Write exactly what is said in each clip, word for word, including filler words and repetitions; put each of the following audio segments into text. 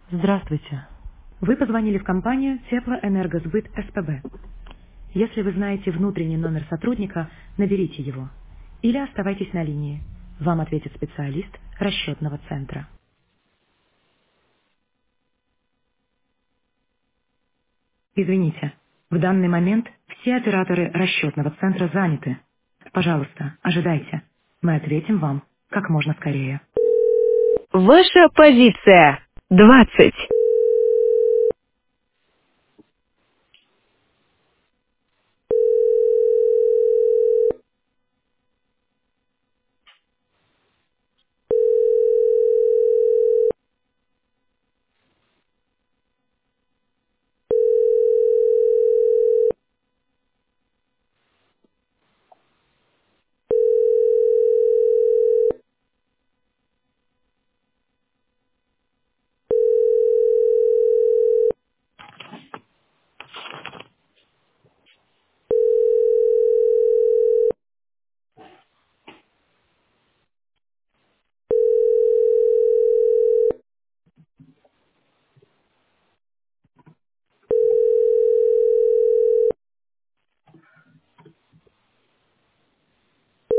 Здравствуйте. Вы позвонили в компанию Теплоэнергосбыт СПБ. Если вы знаете внутренний номер сотрудника, наберите его. Или оставайтесь на линии. Вам ответит специалист расчетного центра. Извините, в данный момент все операторы расчетного центра заняты. Пожалуйста, ожидайте. Мы ответим вам как можно скорее. Ваша позиция. Двадцать.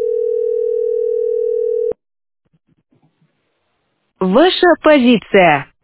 Ваша позиция.